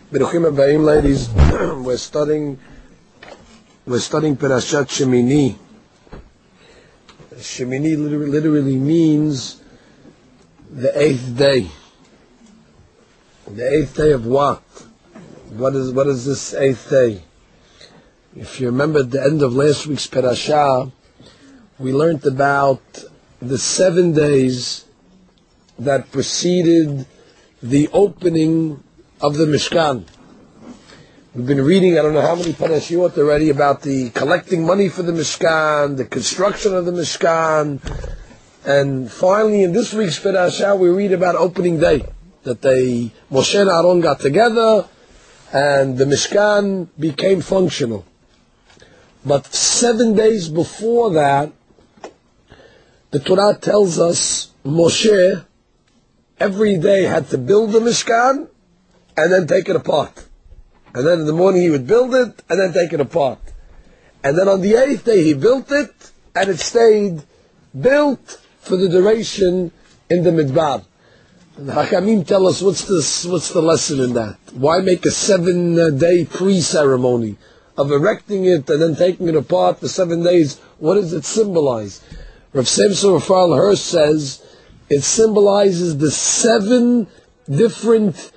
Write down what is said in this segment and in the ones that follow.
Beruchim Abayim, ladies. We're studying Parashat Shemini. Shemini literally means the eighth day. The eighth day of what? What is this eighth day? If you remember at the end of last week's Parashah, we learned about the 7 days that preceded the opening of the Mishkan. We've been reading, I don't know how many parashiyot already, about the collecting money for the Mishkan, the construction of the Mishkan, and finally in this week's parashah we read about opening day, that Moshe and Aaron got together and the Mishkan became functional. But 7 days before that, the Torah tells us Moshe every day had to build the Mishkan and then take it apart. And then in the morning he would build it and then take it apart. And then on the 8th day he built it and it stayed built for the duration in the Midbar. And the Hakamim tell us what's the lesson in that? Why make a 7-day pre-ceremony of erecting it and then taking it apart for 7 days? What does it symbolize? Rav Samson Raphael Hirsch says it symbolizes the 7 different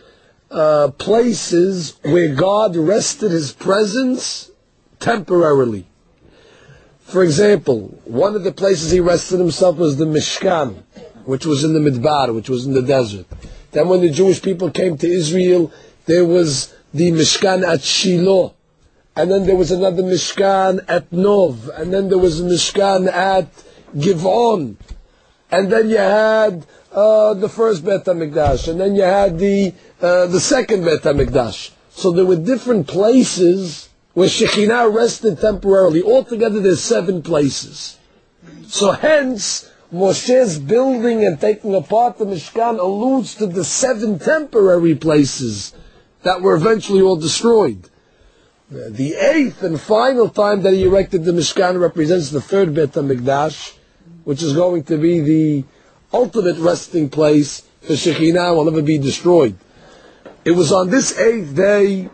places where God rested His presence temporarily. For example, one of the places He rested Himself was the Mishkan, which was in the Midbar, which was in the desert. Then when the Jewish people came to Israel, there was the Mishkan at Shiloh, and then there was another Mishkan at Nov, and then there was a Mishkan at Givon, and then you had the first Beit HaMikdash, and then you had the second Beit HaMikdash. So there were different places where Shekhinah rested temporarily. Altogether there's 7 places. So hence, Moshe's building and taking apart the Mishkan alludes to the 7 temporary places that were eventually all destroyed. The 8th and final time that he erected the Mishkan represents the third Beit HaMikdash, which is going to be the ultimate resting place for Shekhinah, will never be destroyed. It was on this 8th day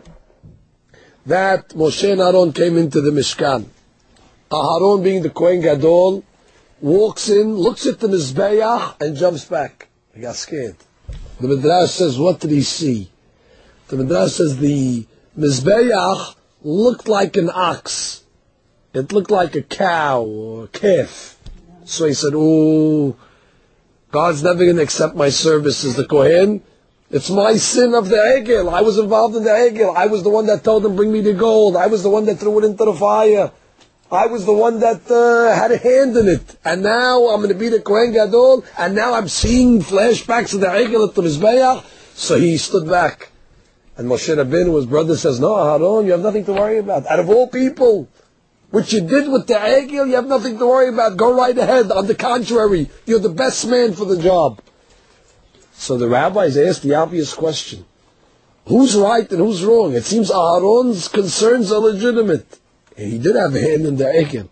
that Moshe and Aaron came into the Mishkan. Aaron, being the Kohen Gadol, walks in, looks at the Mizbeach, and jumps back. He got scared. The Midrash says, what did he see? The Midrash says the Mizbeach looked like an ox. It looked like a cow or a calf. So he said, oh, God's never going to accept my service as the Kohen. It's my sin of the Egel. I was involved in the Egel. I was the one that told him, bring me the gold. I was the one that threw it into the fire. I was the one that had a hand in it. And now I'm going to be the Kohen Gadol, and now I'm seeing flashbacks of the Egel at the Mizbeach. So he stood back. And Moshe Rabbeinu, his brother, says, no, Aaron, you have nothing to worry about. Out of all people, what you did with the Egel, you have nothing to worry about. Go right ahead. On the contrary, you're the best man for the job. So the rabbis asked the obvious question. Who's right and who's wrong? It seems Aaron's concerns are legitimate. He did have a hand in the Egel.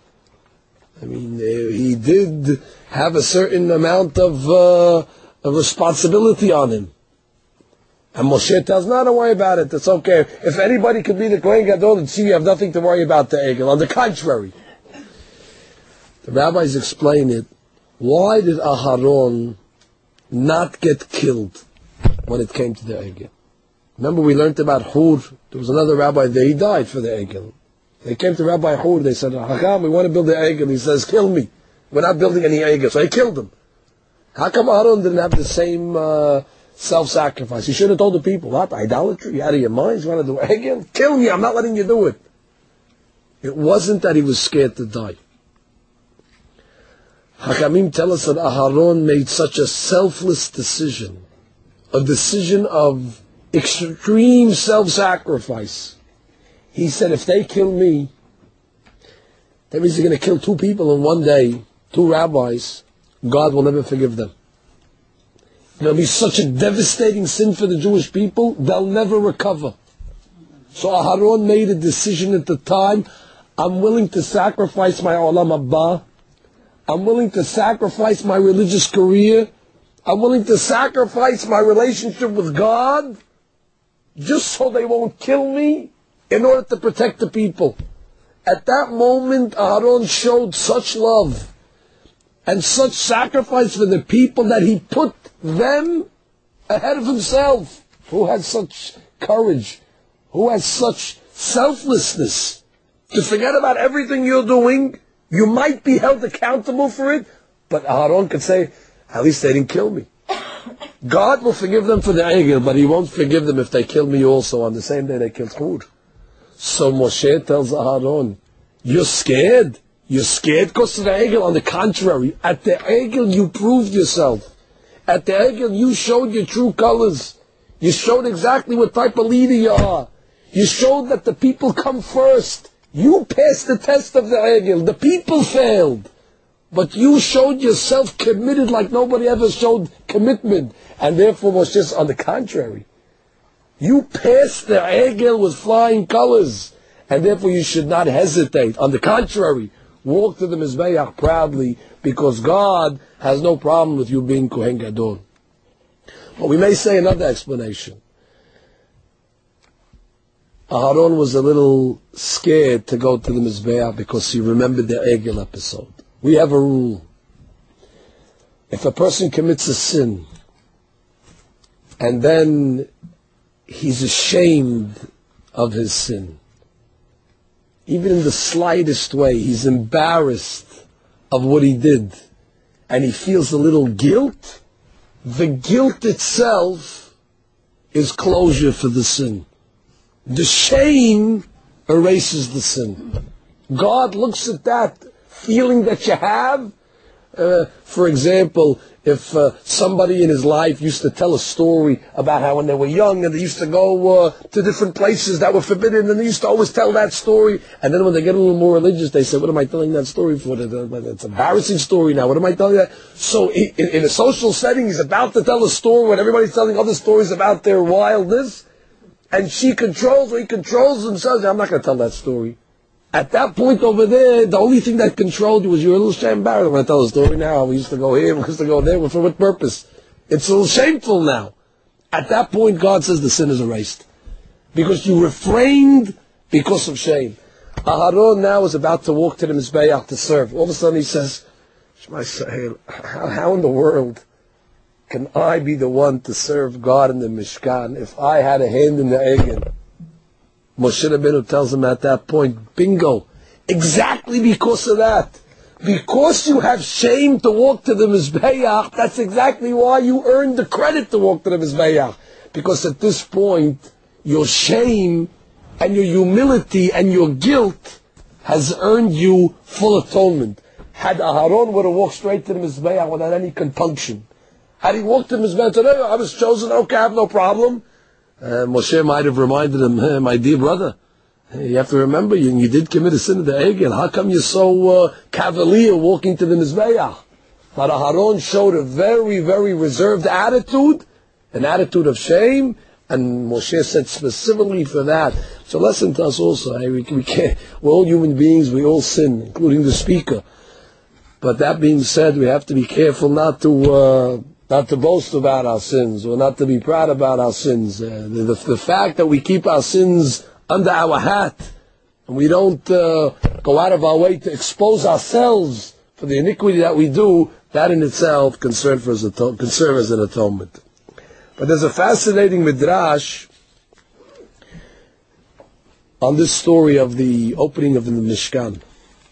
I mean, he did have a certain amount of responsibility on him. And Moshe tells, no, don't worry about it. It's okay. If anybody could be the Kohen Gadol, and see, you have nothing to worry about the Egel. On the contrary. The rabbis explain it. Why did Aharon not get killed when it came to the Egel? Remember we learned about Hur. There was another rabbi there. He died for the Egel. They came to Rabbi Hur. They said, Hakam, we want to build the Egel. He says, kill me. We're not building any Egel. So he killed him. How come Aharon didn't have the same self-sacrifice? He should have told the people, what, idolatry? You out of your minds? You want to do Egel? Kill me, I'm not letting you do it. It wasn't that he was scared to die. Hakamim tell us that Aharon made such a selfless decision, a decision of extreme self-sacrifice. He said, if they kill me, that means they're going to kill 2 people in one day, 2 rabbis. God will never forgive them. It'll be such a devastating sin for the Jewish people, they'll never recover. So Aharon made a decision at the time, I'm willing to sacrifice my Olam Haba, I'm willing to sacrifice my religious career, I'm willing to sacrifice my relationship with God just so they won't kill me, in order to protect the people. At that moment, Aaron showed such love and such sacrifice for the people that he put them ahead of himself. Who has such courage? Who has such selflessness to forget about everything you're doing? You might be held accountable for it, but Aaron could say, at least they didn't kill me. God will forgive them for the egel, but he won't forgive them if they kill me also on the same day they killed Hur. So Moshe tells Aaron, you're scared? You're scared because of the egel? On the contrary, at the egel you proved yourself. At the egel you showed your true colors. You showed exactly what type of leader you are. You showed that the people come first. You passed the test of the egel. The people failed. But you showed yourself committed like nobody ever showed commitment. And therefore was just on the contrary. You passed the egel with flying colors. And therefore you should not hesitate. On the contrary, walk to the Mizbeach proudly, because God has no problem with you being Kohen Gadol. But we may say another explanation. Aaron was a little scared to go to the Mizbeach because he remembered the egel episode. We have a rule. If a person commits a sin, and then he's ashamed of his sin, even in the slightest way, he's embarrassed of what he did, and he feels a little guilt, the guilt itself is closure for the sin. The shame erases the sin. God looks at that feeling that you have. For example, if somebody in his life used to tell a story about how when they were young and they used to go to different places that were forbidden, and they used to always tell that story, and then when they get a little more religious, they say, what am I telling that story for? It's an embarrassing story now. What am I telling that? So in a social setting, he's about to tell a story when everybody's telling other stories about their wildness, and she controls, or he controls himself. I'm not going to tell that story. At that point over there, the only thing that controlled you was you were a little shame embarrassed. I'm going to tell a story now. We used to go here, we used to go there. For what purpose? It's a little shameful now. At that point, God says the sin is erased. Because you refrained because of shame. Aharon now is about to walk to the Mizbeach to serve. All of a sudden he says, Shema Yisrael, how in the world can I be the one to serve God in the Mishkan if I had a hand in the egel? Moshe Rabbeinu tells him at that point, bingo, exactly because of that. Because you have shame to walk to the Mizbeach, that's exactly why you earned the credit to walk to the Mizbeach. Because at this point, your shame and your humility and your guilt has earned you full atonement. Had Aharon would have walked straight to the Mizbeach without any compunction, had he walked to the Mizbeach today, I was chosen, okay, I have no problem. Moshe might have reminded him, hey, my dear brother, you have to remember, you did commit a sin of the egel. How come you're so cavalier walking to the Mizbeach? But Aharon showed a very, very reserved attitude, an attitude of shame, and Moshe said specifically for that. So lesson to us also, we can't, we're all human beings, we all sin, including the speaker. But that being said, we have to be careful not to boast about our sins, or not to be proud about our sins. The fact that we keep our sins under our hat, and we don't go out of our way to expose ourselves for the iniquity that we do, that in itself can serve as an atonement. But there's a fascinating midrash on this story of the opening of the Mishkan.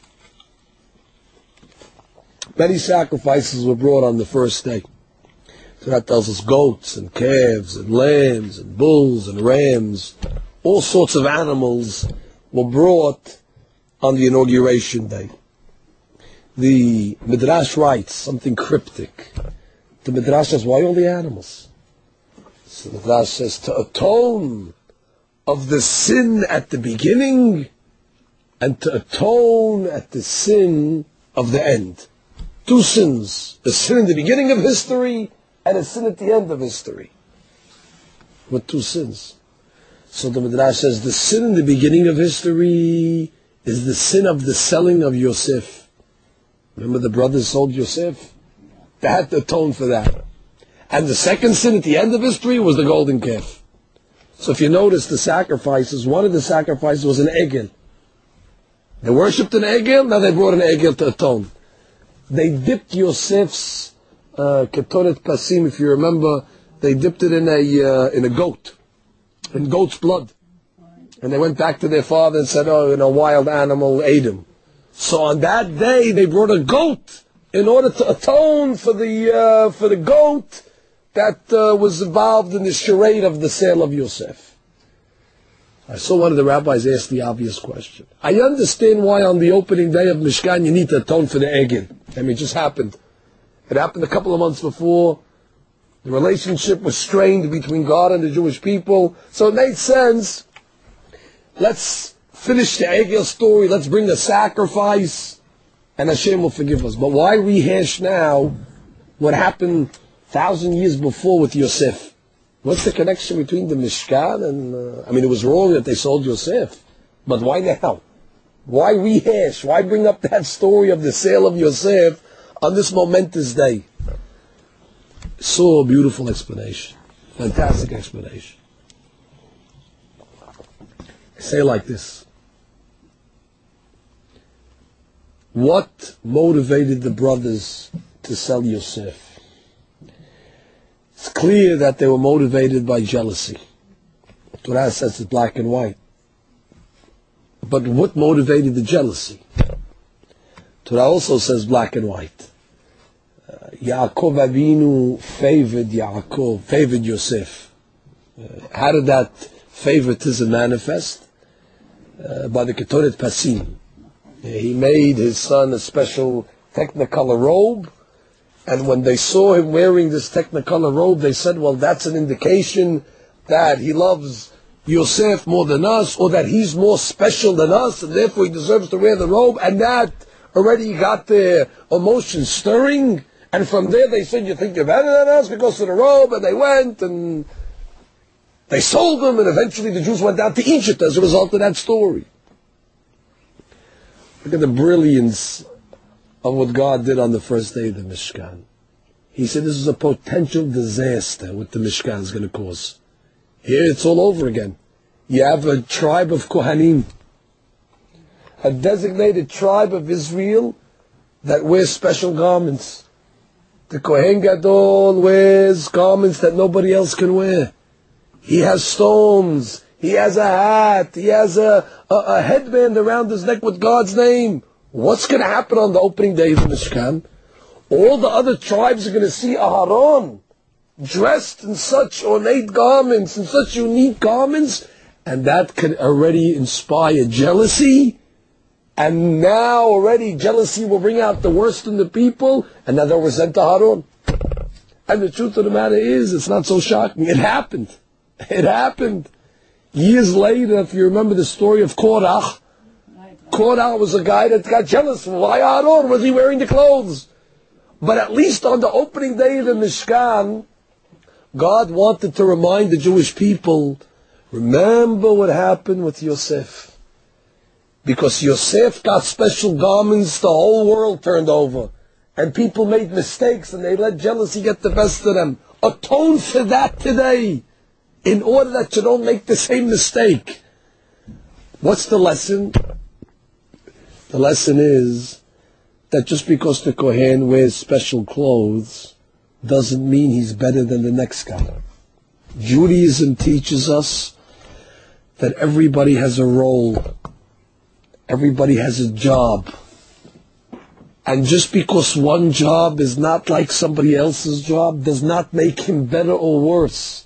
Many sacrifices were brought on the first day. So that tells us goats and calves and lambs and bulls and rams. All sorts of animals were brought on the inauguration day. The Midrash writes something cryptic. The Midrash says, why all the animals? So the Midrash says, to atone of the sin at the beginning and to atone at the sin of the end. Two sins. A sin in the beginning of history and a sin at the end of history. What two sins? So the Midrash says the sin in the beginning of history is the sin of the selling of Yosef. Remember the brothers sold Yosef? They had to atone for that. And the second sin at the end of history was the golden calf. So if you notice the sacrifices, one of the sacrifices was an egel. They worshipped an egel, now they brought an egel to atone. They dipped Yosef's ketoret pasim, if you remember, they dipped it in a goat, in goat's blood. And they went back to their father and said, oh, a wild animal ate him. So on that day, they brought a goat in order to atone for the goat that was involved in the charade of the sale of Yosef. I saw one of the rabbis ask the obvious question. I understand why on the opening day of Mishkan you need to atone for the egel. I mean, it just happened. It happened a couple of months before. The relationship was strained between God and the Jewish people. So it made sense. Let's finish the egel story. Let's bring the sacrifice. And Hashem will forgive us. But why rehash now what happened 1,000 years before with Yosef? What's the connection between the Mishkan and... it was wrong that they sold Yosef. But why now? Why rehash? Why bring up that story of the sale of Yosef on this momentous day? So beautiful explanation. Fantastic explanation. I say it like this. What motivated the brothers to sell Yosef? It's clear that they were motivated by jealousy. Torah says it's black and white. But what motivated the jealousy? Torah also says black and white. Yaakov Avinu favored Yosef. How did that favoritism manifest? By the Ketoret Pasim. He made his son a special technicolor robe, and when they saw him wearing this technicolor robe, they said, well, that's an indication that he loves Yosef more than us, or that he's more special than us, and therefore he deserves to wear the robe, and that already got their emotions stirring, and from there they said, you think you're better than us because of the robe, and they went, and they sold him, and eventually the Jews went down to Egypt as a result of that story. Look at the brilliance of what God did on the first day of the Mishkan. He said this is a potential disaster what the Mishkan is going to cause. Here it's all over again. You have a tribe of Kohanim, a designated tribe of Israel that wears special garments. The Kohen Gadol wears garments that nobody else can wear. He has stones. He has a hat. He has a headband around his neck with God's name. What's going to happen on the opening day of the Mishkan? All the other tribes are going to see Aharon dressed in such ornate garments, in such unique garments, and that could already inspire jealousy. And now already jealousy will bring out the worst in the people, and now they'll resent Aharon. And the truth of the matter is, it's not so shocking. It happened. It happened. Years later, if you remember the story of Korach, Korach was a guy that got jealous. Why Aaron? Was he wearing the clothes? But at least on the opening day of the Mishkan, God wanted to remind the Jewish people, remember what happened with Yosef. Because Yosef got special garments, the whole world turned over. And people made mistakes and they let jealousy get the best of them. Atone for that today, in order that you don't make the same mistake. What's the lesson? The lesson is that just because the Kohen wears special clothes doesn't mean he's better than the next guy. Judaism teaches us that everybody has a role. Everybody has a job. And just because one job is not like somebody else's job does not make him better or worse.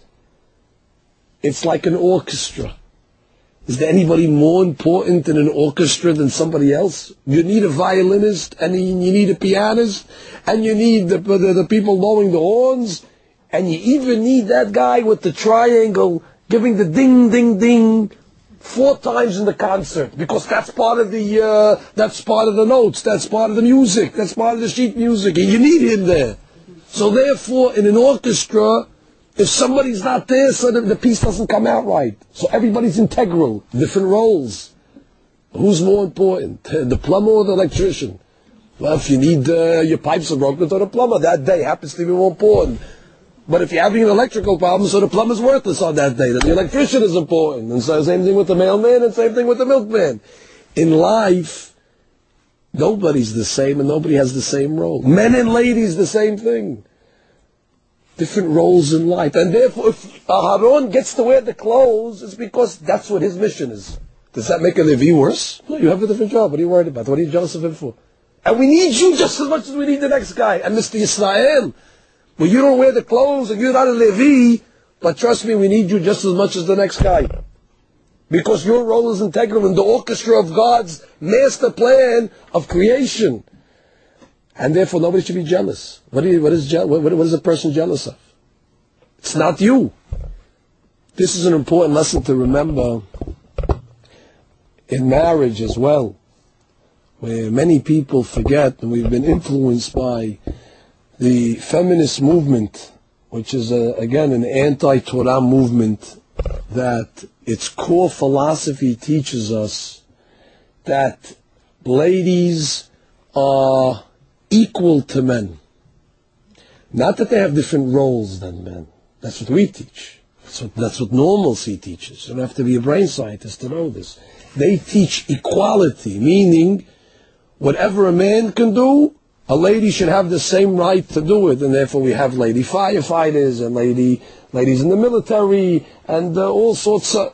It's like an orchestra. Is there anybody more important in an orchestra than somebody else? You need a violinist, and you need a pianist, and you need the people blowing the horns, and you even need that guy with the triangle giving the ding, ding, ding 4 times in the concert, because that's part of the notes, that's part of the music, that's part of the sheet music, and you need him there. So therefore, in an orchestra, if somebody's not there, so the piece doesn't come out right. So everybody's integral, different roles. Who's more important, the plumber or the electrician? Well, if you need your pipes are broken, to the plumber. That day happens to be more important. But if you're having an electrical problem, so the plumber's worthless on that day. Then the electrician is important. And so same thing with the mailman and same thing with the milkman. In life, nobody's the same and nobody has the same role. Men and ladies, the same thing. Different roles in life. And therefore, if Aharon gets to wear the clothes, it's because that's what his mission is. Does that make a Levi worse? No, you have a different job. What are you worried about? What are you jealous of him for? And we need you just as much as we need the next guy. And Mr. Yisrael, well, you don't wear the clothes and you're not a Levi, but trust me, we need you just as much as the next guy. Because your role is integral in the orchestra of God's master plan of creation. And therefore nobody should be jealous. What is a person jealous of? It's not you. This is an important lesson to remember in marriage as well, where many people forget, and we've been influenced by the feminist movement, which is, again, an anti-Torah movement, that its core philosophy teaches us that ladies are equal to men. Not that they have different roles than men. That's what we teach. That's what normalcy teaches. You don't have to be a brain scientist to know this. They teach equality, meaning whatever a man can do, a lady should have the same right to do it, and therefore we have lady firefighters and ladies in the military and all sorts of...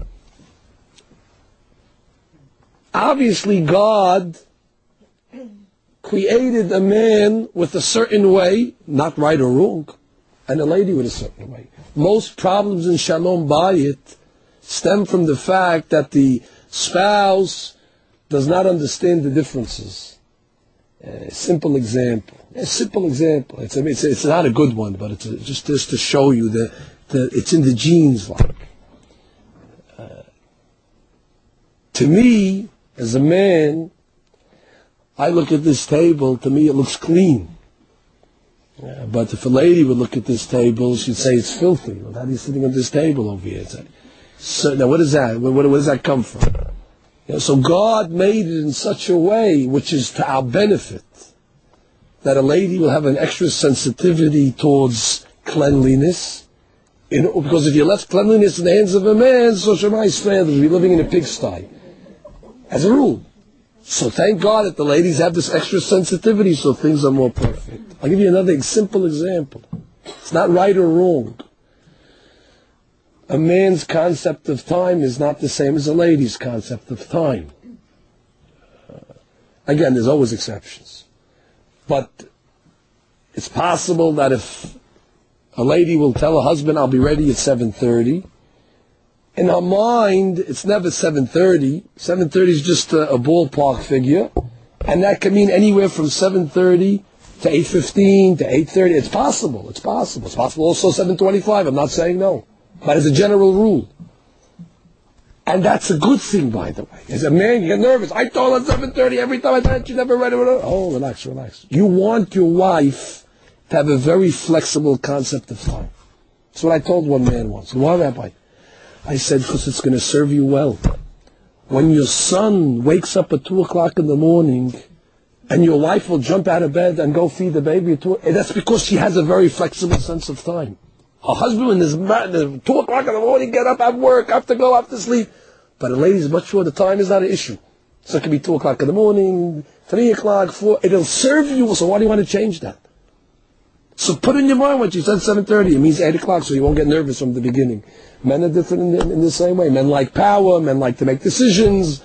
Obviously God created a man with a certain way, not right or wrong, and a lady with a certain way. Most problems in Shalom Bayit stem from the fact that the spouse does not understand the differences. A simple example. It's not a good one, but it's just to show you that it's in the genes. To me, as a man, I look at this table, to me it looks clean. But if a lady would look at this table, she'd say it's filthy. Well, how are you sitting at this table over here? So, now what is that? Where does that come from? So God made it in such a way, which is to our benefit, that a lady will have an extra sensitivity towards cleanliness. Because if you left cleanliness in the hands of a man, so Shemai's family will be living in a pigsty. As a rule. So thank God that the ladies have this extra sensitivity so things are more perfect. I'll give you another simple example. It's not right or wrong. A man's concept of time is not the same as a lady's concept of time. Again, there's always exceptions. But it's possible that if a lady will tell her husband, I'll be ready at 7:30, in her mind, it's never 7:30. 7:30 is just a ballpark figure. And that can mean anywhere from 7:30 to 8:15 to 8:30. It's possible. It's possible also 7:25. I'm not saying no. But as a general rule. And that's a good thing, by the way. As a man, you get nervous. I told her 7:30 every time I thought you never read it. Oh, relax. You want your wife to have a very flexible concept of time. That's what I told one man once. Why, Rabbi? I said, because it's going to serve you well. When your son wakes up at 2 o'clock in the morning and your wife will jump out of bed and go feed the baby at 2, that's because she has a very flexible sense of time. Her husband is 2 o'clock in the morning, get up, have work, have to go, have to sleep. But a lady's much sure the time is not an issue. So it can be 2 o'clock in the morning, 3 o'clock, 4. It'll serve you, so why do you want to change that? So put in your mind when she said 7:30, it means 8 o'clock, so you won't get nervous from the beginning. Men are different in the same way. Men like power, men like to make decisions.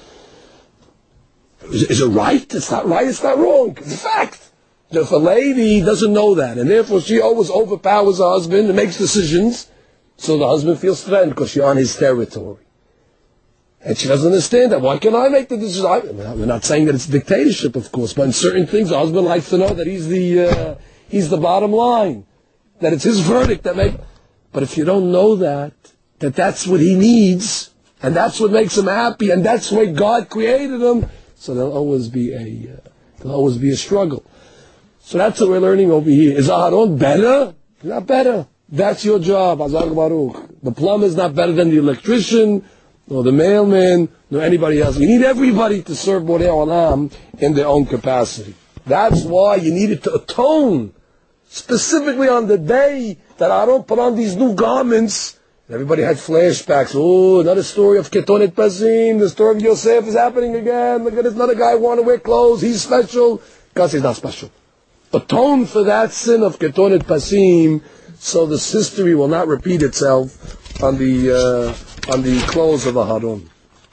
Is it right? It's not right, it's not wrong. It's a fact. If a lady doesn't know that, and therefore she always overpowers her husband and makes decisions, so the husband feels threatened because she's on his territory. And she doesn't understand that. Why can't I make the decision? We're not saying that it's dictatorship, of course, but in certain things, the husband likes to know that he's the bottom line, that it's his verdict that makes. But if you don't know that that's what he needs, and that's what makes him happy, and that's why God created him, so there'll always be a struggle. So that's what we're learning over here. Is Aharon better? Not better. That's your job, Hazak Baruch. The plumber is not better than the electrician, nor the mailman, nor anybody else. You need everybody to serve Borei Olam in their own capacity. That's why you needed to atone specifically on the day that Aaron put on these new garments, everybody had flashbacks. Oh, another story of Ketonet Pasim, the story of Yosef is happening again. Look at this, another guy want to wear clothes, he's special. God says he's not special. Atone for that sin of Ketonet Pasim, so this history will not repeat itself on the clothes of Aharon.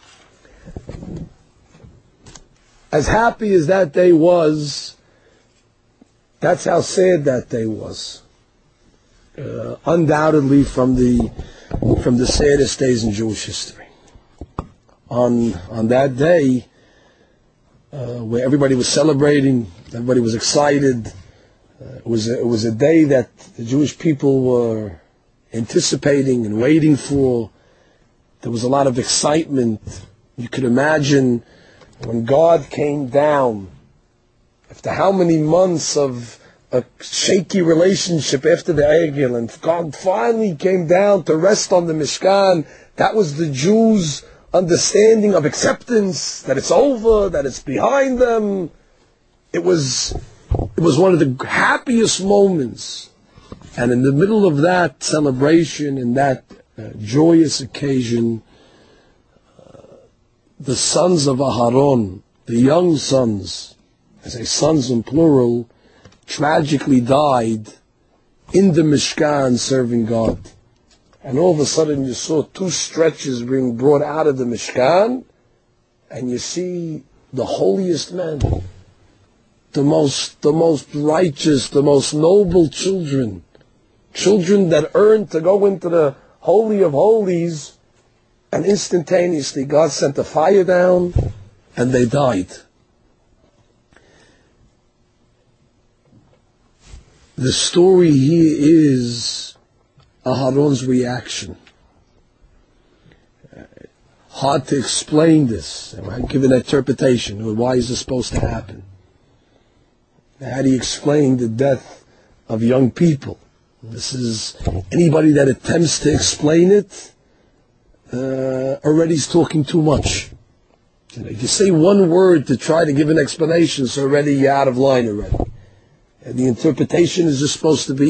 As happy as that day was, that's how sad that day was. Undoubtedly from the saddest days in Jewish history. On that day, where everybody was celebrating, everybody was excited. It was a day that the Jewish people were anticipating and waiting for. There was a lot of excitement. You could imagine when God came down, after how many months of a shaky relationship after the Egel, and God finally came down to rest on the Mishkan. That was the Jews' understanding of acceptance, that it's over, that it's behind them. It was one of the happiest moments. And in the middle of that celebration and that joyous occasion, the sons of Aharon, the young sons, I say sons in plural, tragically died in the Mishkan serving God. And all of a sudden you saw two stretchers being brought out of the Mishkan, and you see the holiest men, the most righteous, the most noble children that earned to go into the Holy of Holies, and instantaneously God sent a fire down and they died. The story here is Aharon's reaction. Hard to explain this, give an interpretation. Why is this supposed to happen? How do you explain the death of young people? This is, anybody that attempts to explain it already is talking too much. If you say one word to try to give an explanation, so already you're out of line already. And the interpretation is just supposed to be,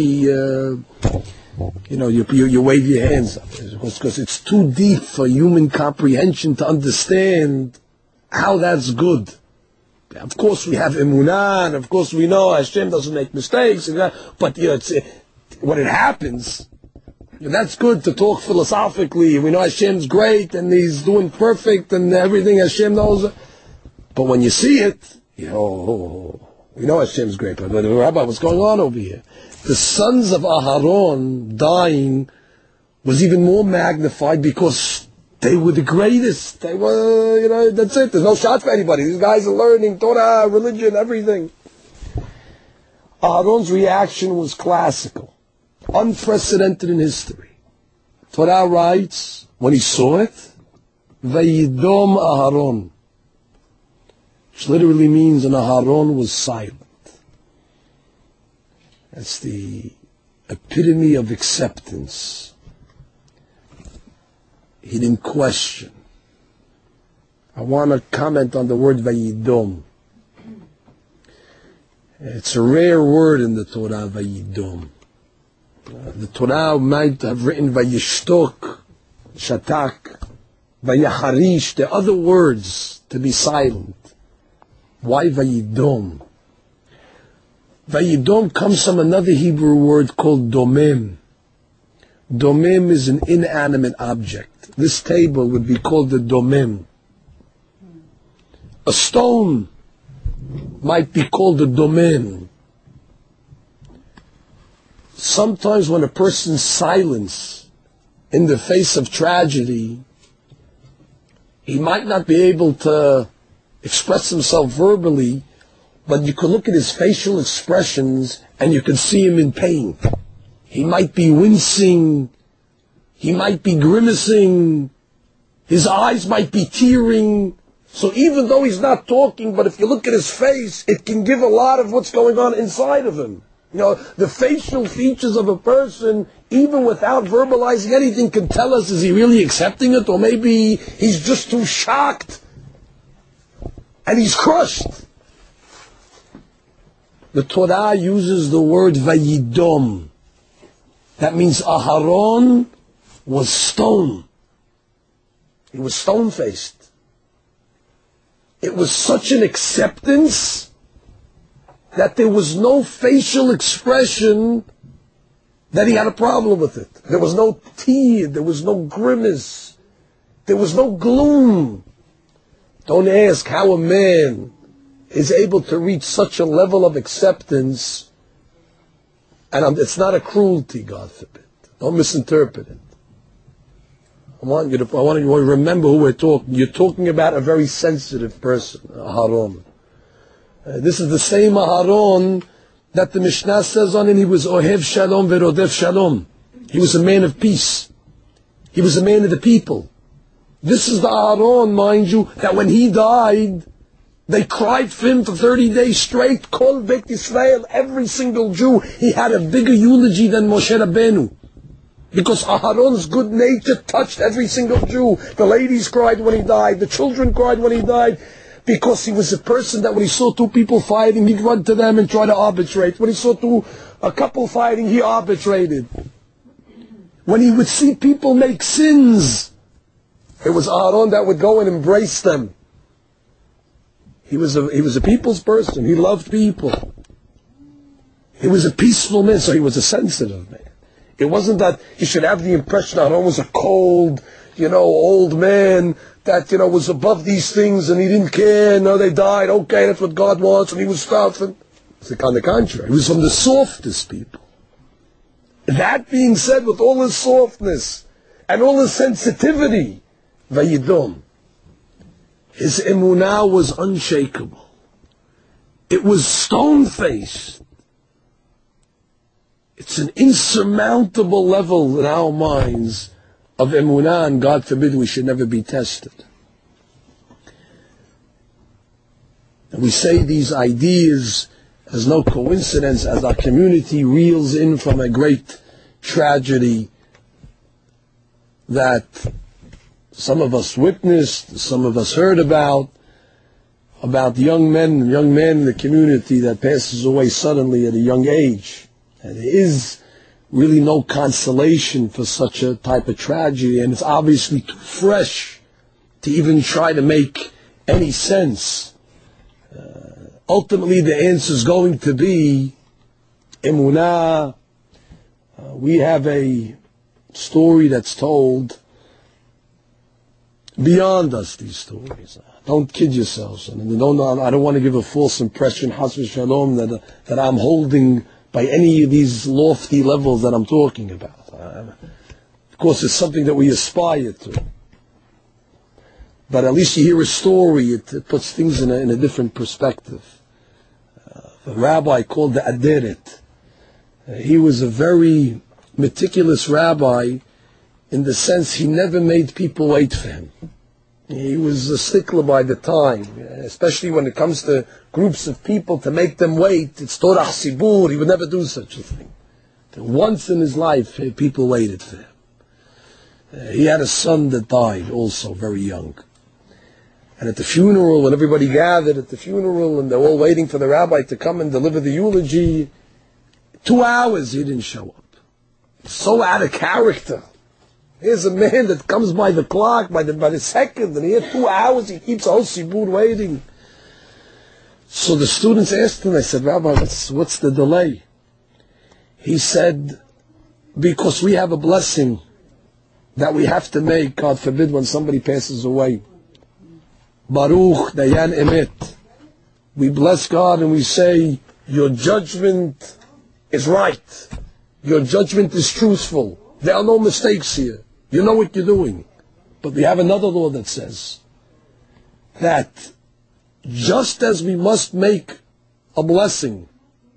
you wave your hands up. Because it's too deep for human comprehension to understand how that's good. Of course we have emunah, and of course we know Hashem doesn't make mistakes, but when it happens, that's good to talk philosophically. We know Hashem's great and He's doing perfect and everything Hashem knows. But when you see it, we know Hashem's great. But Rabbi, what's going on over here? The sons of Aharon dying was even more magnified because they were the greatest. They were, that's it. There's no shot for anybody. These guys are learning Torah, religion, everything. Aharon's reaction was classical. Unprecedented in history. Torah writes, when he saw it, Vayidom Aharon, which literally means an Aharon was silent. That's the epitome of acceptance. He didn't question. I want to comment on the word Vayidom. It's a rare word in the Torah, Vayidom. The Torah might have written Vayishtok, Shatak, Vayaharish, the other words to be silent. Why Vayidom? Vayidom comes from another Hebrew word called Domem. Domem is an inanimate object. This table would be called the Domem. A stone might be called a Domem. Sometimes when a person's silence in the face of tragedy, he might not be able to express himself verbally, but you could look at his facial expressions and you could see him in pain. He might be wincing, he might be grimacing, his eyes might be tearing. So even though he's not talking, but if you look at his face, it can give a lot of what's going on inside of him. The facial features of a person, even without verbalizing anything, can tell us, is he really accepting it? Or maybe he's just too shocked and he's crushed. the Torah uses the word Vayidom. That means Aharon was stone. He was stone-faced. It was such an acceptance that there was no facial expression that he had a problem with it. There was no tear, there was no grimace, there was no gloom. Don't ask how a man is able to reach such a level of acceptance, and it's not a cruelty, God forbid. Don't misinterpret it. I want you to remember who we're talking. You're talking about a very sensitive person, Aharon. This is the same Aharon that the Mishnah says on him, he was Ohev Shalom Verodef Shalom. He was a man of peace. He was a man of the people. This is the Aharon, mind you, that when he died, they cried for him for 30 days straight. Kol Beit Yisrael, every single Jew, he had a bigger eulogy than Moshe Rabbeinu. Because Aharon's good nature touched every single Jew. The ladies cried when he died. The children cried when he died. Because he was a person that when he saw two people fighting, he'd run to them and try to arbitrate. When he saw a couple fighting, he arbitrated. When he would see people make sins, it was Aharon that would go and embrace them. He was a people's person. He loved people. He was a peaceful man, so he was a sensitive man. It wasn't that he should have the impression that Aharon was a cold, old man that, was above these things and he didn't care. No, they died. Okay, that's what God wants. And he was tough. And it's on the contrary. He was from the softest people. That being said, with all his softness and all his sensitivity, Vayidom, his emunah was unshakable. It was stone-faced. It's an insurmountable level in our minds of emunah, and God forbid we should never be tested. And we say these ideas as no coincidence, as our community reels in from a great tragedy that some of us witnessed, some of us heard about young men in the community that passes away suddenly at a young age. And there is really no consolation for such a type of tragedy, and it's obviously too fresh to even try to make any sense. Ultimately, the answer is going to be emunah. We have a story that's told beyond us, these stories. Don't kid yourselves. And I don't want to give a false impression, Chas v'Shalom, that I'm holding by any of these lofty levels that I'm talking about. Of course, it's something that we aspire to. But at least you hear a story, it puts things in a different perspective. A rabbi called the Aderet. He was a very meticulous rabbi in the sense he never made people wait for him. He was a stickler by the time, especially when it comes to groups of people, to make them wait. It's Torah Sibur. He would never do such a thing. Once in his life, people waited for him. He had a son that died also very young. And at the funeral, when everybody gathered at the funeral, and they're all waiting for the rabbi to come and deliver the eulogy, 2 hours he didn't show up. So out of character. Here's a man that comes by the clock, by the second, and he had 2 hours, he keeps a whole sibur waiting. So the students asked him, they said, Rabbi, what's the delay? He said, because we have a blessing that we have to make, God forbid, when somebody passes away. Baruch Dayan Emet. We bless God and we say, your judgment is right. Your judgment is truthful. There are no mistakes here. You know what you're doing. But we have another law that says that just as we must make a blessing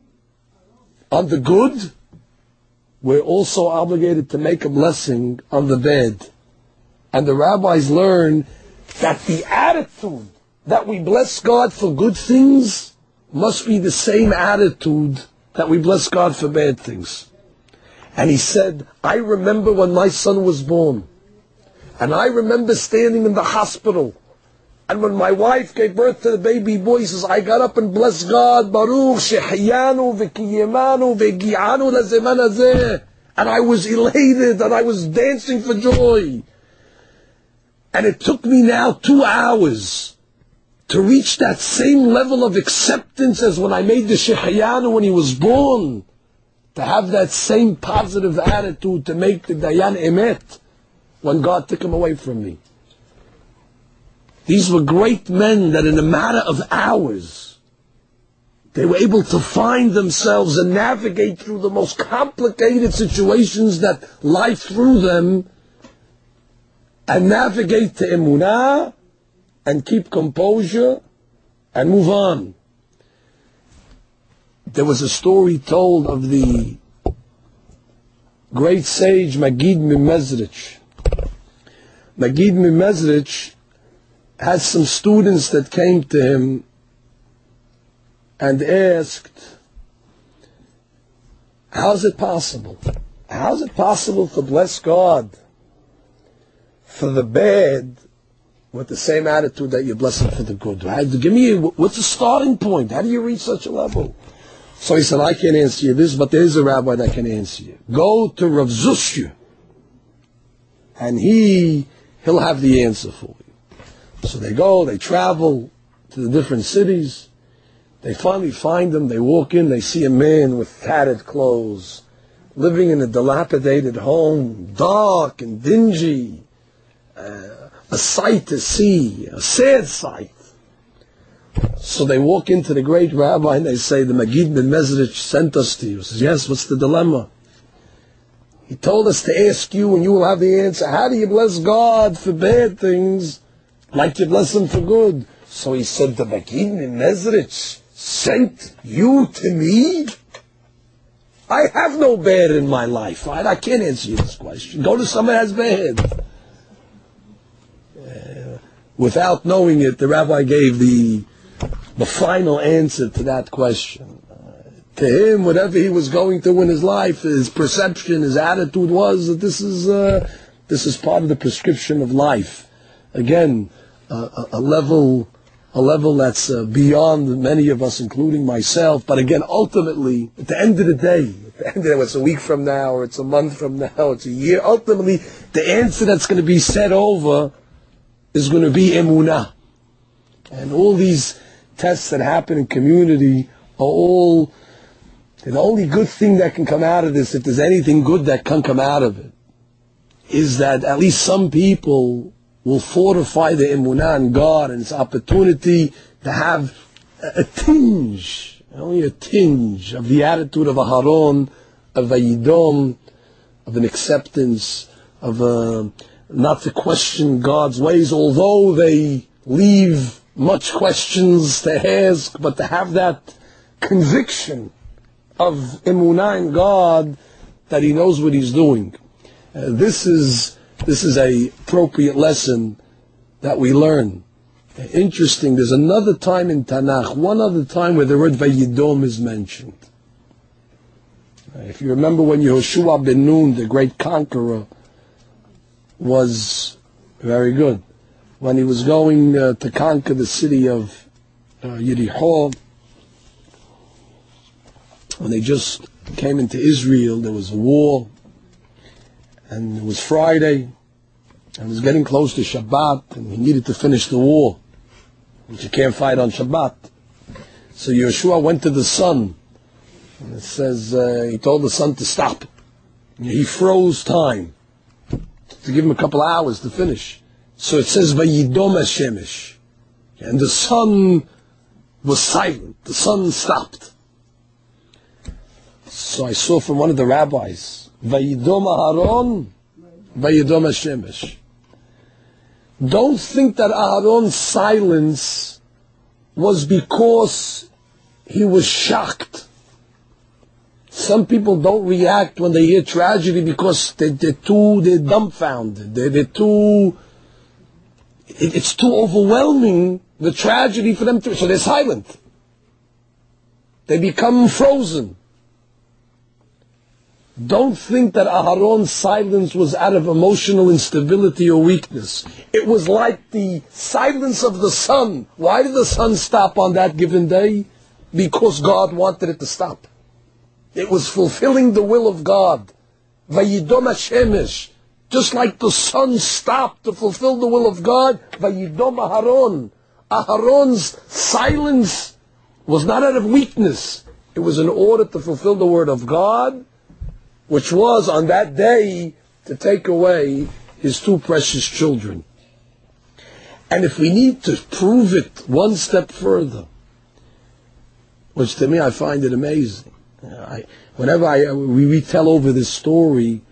on the good, we're also obligated to make a blessing on the bad. And the rabbis learn that the attitude that we bless God for good things must be the same attitude that we bless God for bad things. And he said, I remember when my son was born, and I remember standing in the hospital, And when my wife gave birth to the baby boy, he says, I got up and blessed God, Baruch Shehiyanu v'kiyemanu v'gi'anu lezeman hazeh. And I was elated, and I was dancing for joy. And it took me now 2 hours to reach that same level of acceptance as when I made the Shehiyanu when he was born. To have that same positive attitude to make the Dayan Emet when God took him away from me. These were great men that in a matter of hours, they were able to find themselves and navigate through the most complicated situations that life threw them, and navigate to Emunah, and keep composure, and move on. There was a story told of the great sage Magid Mimezrich. Magid Mimezrich had some students that came to him and asked, how is it possible? How is it possible to bless God for the bad with the same attitude that you bless Him for the good? Give me, what's the starting point? How do you reach such a level? So he said, I can't answer you this, but there is a rabbi that can answer you. Go to Rav Zushya, and he'll have the answer for you. So they go, they travel to the different cities. They finally find him. They walk in, they see a man with tattered clothes, living in a dilapidated home, dark and dingy, a sight to see, a sad sight. So they walk into the great rabbi and they say, the Magid ben Mezrich sent us to you. He says, yes, what's the dilemma? He told us to ask you, and you will have the answer. How do you bless God for bad things like you bless Him for good? So he said, the Magid ben Mezrich sent you to me? I have no bad in my life. Right? I can't answer you this question. Go to someone who has bad. Without knowing it, the rabbi gave the final answer to that question. To him, whatever he was going through in his life, his perception, his attitude was that this is part of the prescription of life. Again, a level that's beyond many of us, including myself. But again, ultimately, at the end of the day, it's a week from now, or it's a month from now, it's a year. Ultimately, the answer that's going to be said over is going to be emunah. And all these tests that happen in community are all, the only good thing that can come out of this, if there's anything good that can come out of it, is that at least some people will fortify the emunah in God and its opportunity to have a tinge, only a tinge of the attitude of a Haron, of a Yidom, of an acceptance, of not to question God's ways, although they leave much questions to ask, but to have that conviction of emunah in God that He knows what He's doing. This is a appropriate lesson that we learn. Interesting, there's another time in Tanakh, one other time where the word Vayidom is mentioned. If you remember when Yehoshua ben Nun, the great conqueror, was very good. When he was going to conquer the city of Yericho, when they just came into Israel, there was a war, and it was Friday, and it was getting close to Shabbat, and he needed to finish the war, which you can't fight on Shabbat. So Yeshua went to the sun, and it says he told the sun to stop. He froze time to give him a couple hours to finish. So it says Vayidom HaShemesh, and the sun was silent. The sun stopped. So I saw from one of the rabbis, Vayidom Aharon, Vayidom HaShemesh. Don't think that Aharon's silence was because he was shocked. Some people don't react when they hear tragedy because they're dumbfounded. It's too overwhelming, the tragedy for them so they're silent. They become frozen. Don't think that Aharon's silence was out of emotional instability or weakness. It was like the silence of the sun. Why did the sun stop on that given day? Because God wanted it to stop. It was fulfilling the will of God. Vayidom HaShemesh. Just like the sun stopped to fulfill the will of God, Vayidom Aharon. Aharon's silence was not out of weakness. It was in order to fulfill the word of God, which was on that day to take away his two precious children. And if we need to prove it one step further, which to me I find it amazing. Whenever we retell over this story,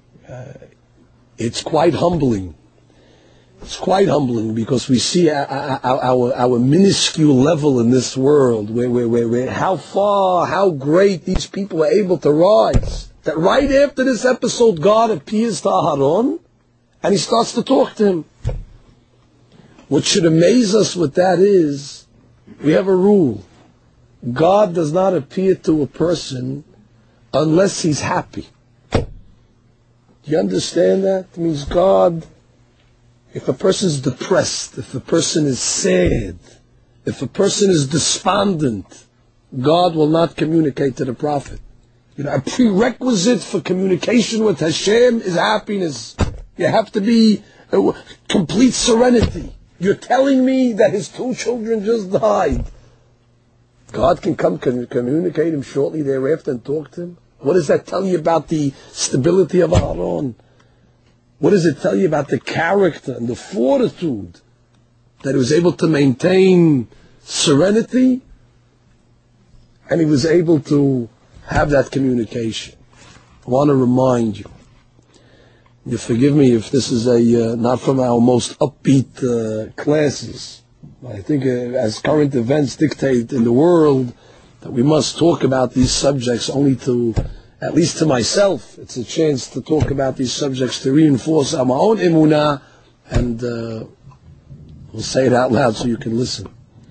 it's quite humbling. It's quite humbling because we see our minuscule level in this world, where how far, how great these people are able to rise. That right after this episode, God appears to Aharon and he starts to talk to him. What should amaze us with that is, we have a rule. God does not appear to a person unless he's happy. Do you understand that? It means God, if a person is depressed, if a person is sad, if a person is despondent, God will not communicate to the prophet. A prerequisite for communication with Hashem is happiness. You have to be complete serenity. You're telling me that his two children just died. God can communicate him shortly thereafter and talk to him. What does that tell you about the stability of Aharon? What does it tell you about the character and the fortitude that he was able to maintain serenity and he was able to have that communication? I want to remind you. You forgive me if this is not from our most upbeat classes. I think as current events dictate in the world, that we must talk about these subjects only to, at least to myself, it's a chance to talk about these subjects to reinforce our own emunah, and we'll say it out loud so you can listen.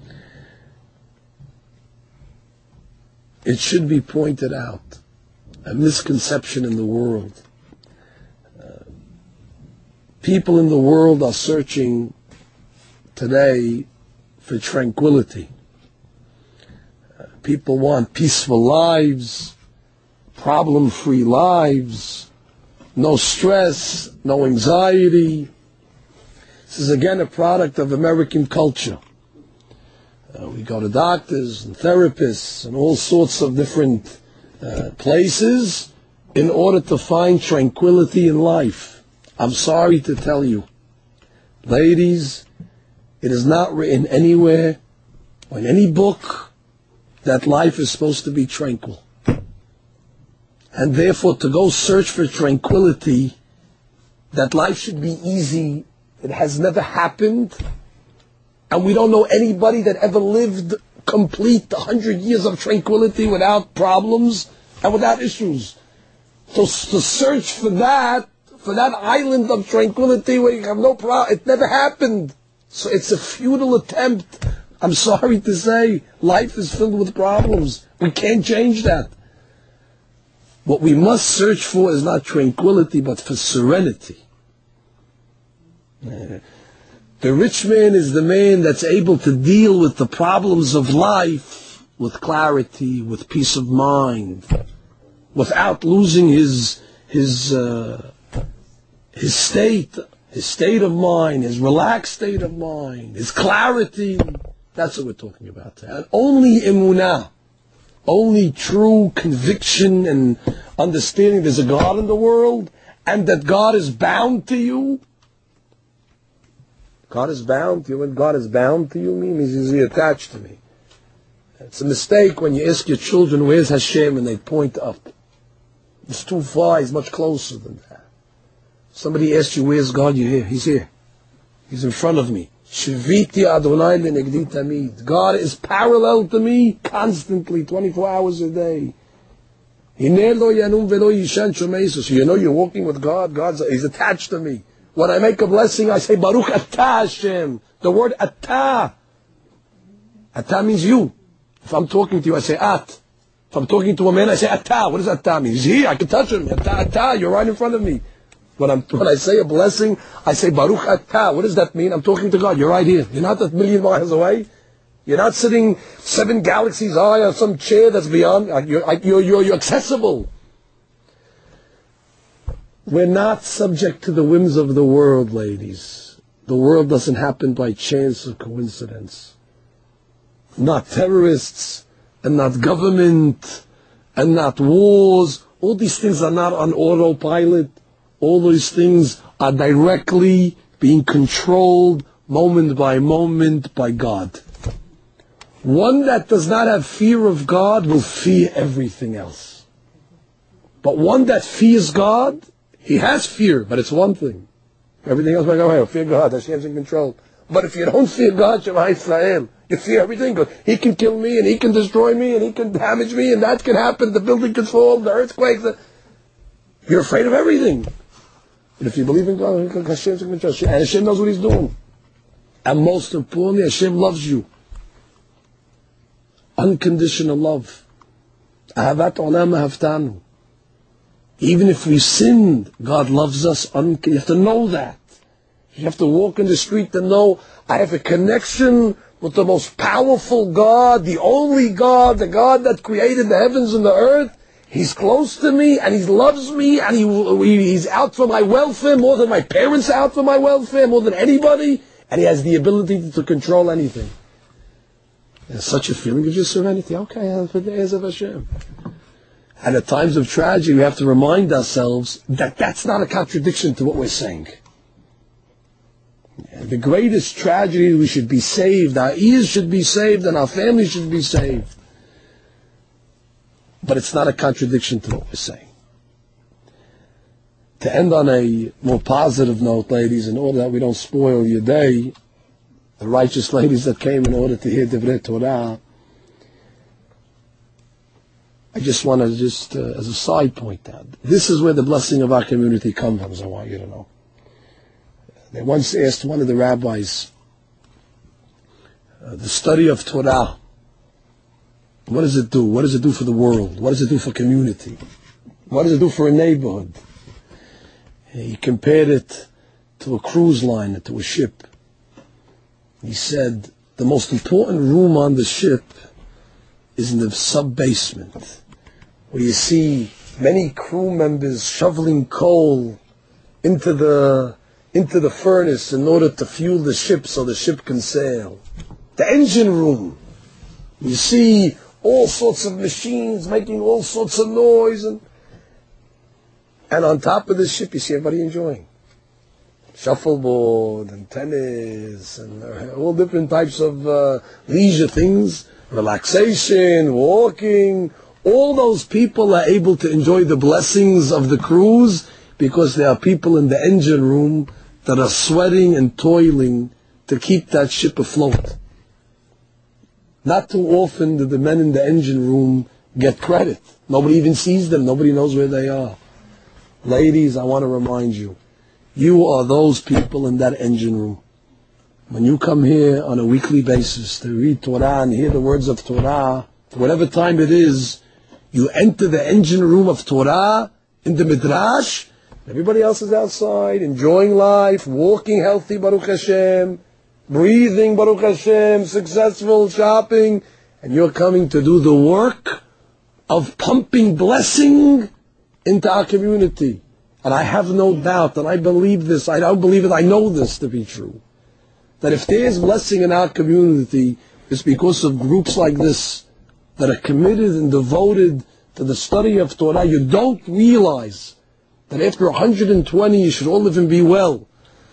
It should be pointed out, a misconception in the world. People in the world are searching today for tranquility. People want peaceful lives, problem-free lives, no stress, no anxiety. This is again a product of American culture. We go to doctors and therapists and all sorts of different places in order to find tranquility in life. I'm sorry to tell you, ladies, it is not written anywhere or in any book that life is supposed to be tranquil. And therefore, to go search for tranquility, that life should be easy, it has never happened. And we don't know anybody that ever lived complete 100 years of tranquility without problems and without issues. So to search for that island of tranquility where you have no problem, it never happened. So it's a futile attempt. I'm sorry to say, life is filled with problems. We can't change that. What we must search for is not tranquility, but for serenity. The rich man is the man that's able to deal with the problems of life with clarity, with peace of mind, without losing his state of mind, his relaxed state of mind, his clarity. That's what we're talking about. And only emunah, only true conviction and understanding there's a God in the world and that God is bound to you. God is bound to you. When God is bound to you, means he's attached to me. It's a mistake when you ask your children, where's Hashem? And they point up. It's too far, he's much closer than that. Somebody asks you, where's God? You're here. He's here. He's in front of me. Shiviti Adonai lenegdi tamid. God is parallel to me constantly, 24 hours a day. So you know you're walking with God. He's attached to me. When I make a blessing, I say, Baruch Atah Hashem. The word Atah. Atah means you. If I'm talking to you, I say At. If I'm talking to a man, I say Ata. What does Ata mean? He's here. I can touch him. Ata. You're right in front of me. When I say a blessing, I say Baruch Ata. What does that mean? I'm talking to God. You're right here. You're not a million miles away. You're not sitting 7 galaxies high on some chair that's beyond. You're accessible. We're not subject to the whims of the world, ladies. The world doesn't happen by chance or coincidence. Not terrorists, and not government, and not wars. All these things are not on autopilot. All these things are directly being controlled moment by moment by God. One that does not have fear of God will fear everything else. But one that fears God, he has fear, but it's one thing. Everything else might go, hey, fear God, Hashem's in control. But if you don't fear God, Shema Yisrael, you fear everything. He can kill me, and he can destroy me, and he can damage me, and that can happen, the building can fall, the earthquake. You're afraid of everything. But if you believe in God, Hashem's in control. And Hashem knows what he's doing. And most importantly, Hashem loves you. Unconditional love. Ahavat olam ahavtanu. Even if we sinned, God loves us. You have to know that. You have to walk in the street and know, I have a connection with the most powerful God, the only God, the God that created the heavens and the earth. He's close to me, and he loves me, and he's out for my welfare more than my parents are out for my welfare, more than anybody, and he has the ability to control anything. There's such a feeling of just serenity. Okay, for the eyes of Hashem. And at times of tragedy, we have to remind ourselves that that's not a contradiction to what we're saying. The greatest tragedy, we should be saved, our ears should be saved, and our families should be saved. But it's not a contradiction to what we're saying. To end on a more positive note, ladies, in order that we don't spoil your day, the righteous ladies that came in order to hear Divrei Torah, I just want to as a side point out, this is where the blessing of our community comes from, as I want you to know. They once asked one of the rabbis, the study of Torah, what does it do? What does it do for the world? What does it do for community? What does it do for a neighborhood? He compared it to a cruise line, to a ship. He said, the most important room on the ship is in the sub-basement, where you see many crew members shoveling coal into the furnace in order to fuel the ship so the ship can sail. The engine room, you see all sorts of machines making all sorts of noise, and on top of the ship you see everybody enjoying. Shuffleboard and tennis and all different types of leisure things, relaxation, walking. All those people are able to enjoy the blessings of the cruise because there are people in the engine room that are sweating and toiling to keep that ship afloat. Not too often do the men in the engine room get credit. Nobody even sees them. Nobody knows where they are. Ladies, I want to remind you, you are those people in that engine room. When you come here on a weekly basis to read Torah and hear the words of Torah, whatever time it is, you enter the engine room of Torah in the Midrash. Everybody else is outside, enjoying life, walking healthy, Baruch Hashem, breathing, Baruch Hashem, successful, shopping, and you're coming to do the work of pumping blessing into our community. And I have no doubt, and I believe this, I don't believe it, I know this to be true, that if there is blessing in our community, it's because of groups like this that are committed and devoted to the study of Torah. You don't realize that after 120 you should all live and be well.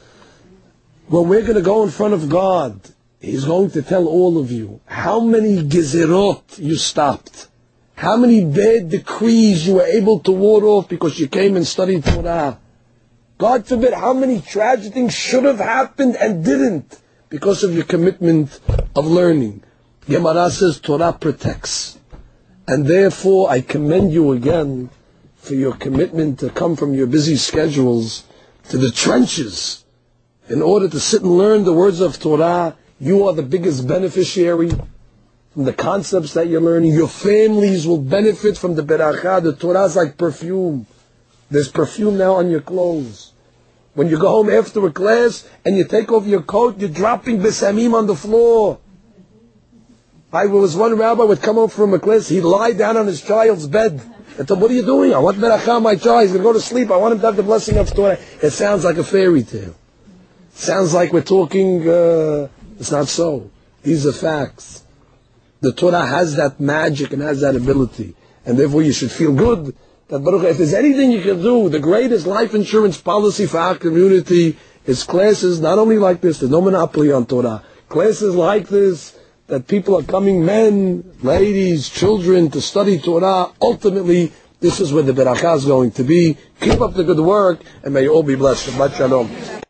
When we're going to go in front of God, He's going to tell all of you how many gezerot you stopped, how many bad decrees you were able to ward off because you came and studied Torah. God forbid, how many tragic things should have happened and didn't because of your commitment of learning. Gemara says Torah protects. And therefore, I commend you again for your commitment to come from your busy schedules to the trenches in order to sit and learn the words of Torah. You are the biggest beneficiary. from the concepts that you're learning. Your families will benefit from the beracha. The Torah is like perfume. There's perfume now on your clothes. When you go home after a class and you take off your coat, you're dropping besamim on the floor. I was one rabbi would come home from a class, he'd lie down on his child's bed. I told him, what are you doing? I want beracha on my child. He's going to go to sleep. I want him to have the blessing of Torah. It sounds like a fairy tale. It sounds like we're talking, it's not so. These are facts. The Torah has that magic and has that ability. And therefore you should feel good that Baruch, if there's anything you can do, the greatest life insurance policy for our community is classes not only like this, there's no monopoly on Torah, classes like this, that people are coming, men, ladies, children, to study Torah. Ultimately, this is where the beracha is going to be. Keep up the good work, and may you all be blessed. Shabbat Shalom.